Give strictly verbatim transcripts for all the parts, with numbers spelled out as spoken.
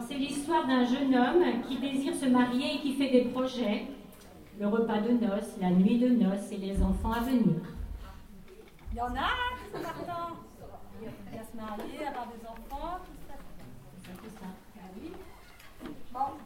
c'est l'histoire d'un jeune homme qui désire se marier et qui fait des projets. Le repas de noces, la nuit de noces et les enfants à venir. Il y en a qui sont partants. Il y a se marier, avoir des enfants, tout ça. C'est ça, c'est ça. Ah oui. Bon,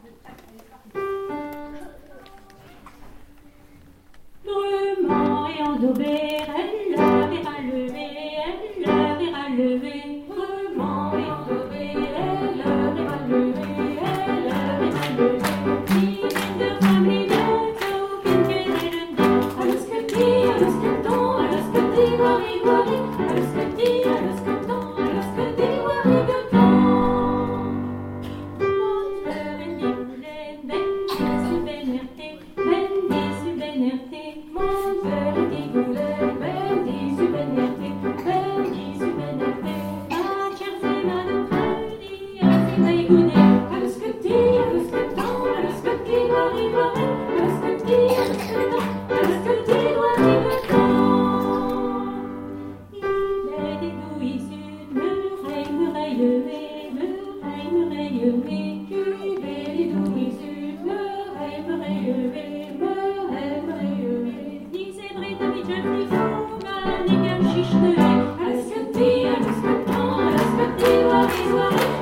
Brûlement et endaubé, elle la verra lever, elle la verra lever. Brûlement et endaubé, elle la verra lever, elle la verra lever. Die Kinder haben Lieder, aucun Kenneren da. Alles Kati, alles Kanton, alles Kati, Wari Wari. Alles Kati, alles Kanton, alles Kati, Wari Kanton. Monster en Digulen, Bendis u Benerte, Bendis u Benerte. Monster en Digulen, Bendis u Benerte, Bendis u Benerte. Ah, Tjerzema de Trudi, Azima Igune. Alles Kati, alles Kanton, alles Kati, Wari Wari. Alles Kati, alles Kanton, alles Kati, Wari Kanton. Il est des douilles sud, Murray, Murray levé, Murray, Murray levé. Il est des douilles sud, Murray, Murray levé, Murray, Murray levé. Disait David Jeffrey Fouman, Negan Chichnevé. Alles Kati, alles Kanton, alles Kati, Wari Wari.